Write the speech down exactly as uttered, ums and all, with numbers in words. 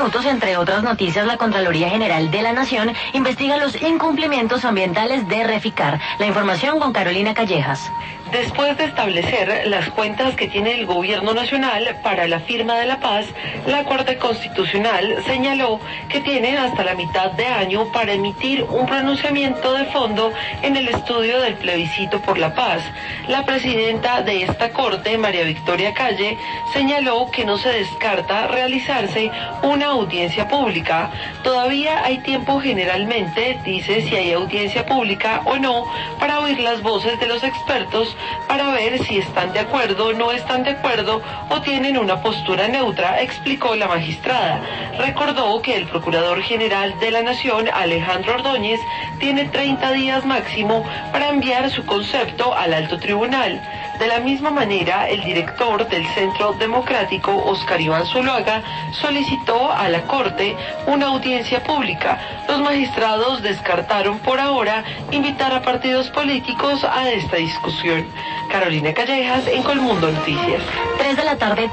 minutos, entre otras noticias, la Contraloría General de la Nación investiga los incumplimientos ambientales de Reficar. La información con Carolina Callejas. Después de establecer las cuentas que tiene el Gobierno Nacional para la firma de la paz, la Corte Constitucional señaló que tienen hasta la mitad de año para emitir un pronunciamiento de fondo en el estudio del plebiscito por la paz. La presidenta de esta Corte, María Victoria Calle, señaló que no se descarta realizarse una audiencia pública. Todavía hay tiempo generalmente, dice, si hay audiencia pública o no, para oír las voces de los expertos, para ver si están de acuerdo, no están de acuerdo o tienen una postura neutra, explicó la magistrada. Recordó que el Procurador General de la Nación, Alejandro Ordóñez, tiene treinta días máximo para enviar su concepto al alto tribunal. De la misma manera, el director del Centro Democrático, Oscar Iván Zuluaga, solicitó a la Corte una audiencia pública. Los magistrados descartaron por ahora invitar a partidos políticos a esta discusión. Carolina Callejas, en Colmundo Noticias. Tres de la tarde.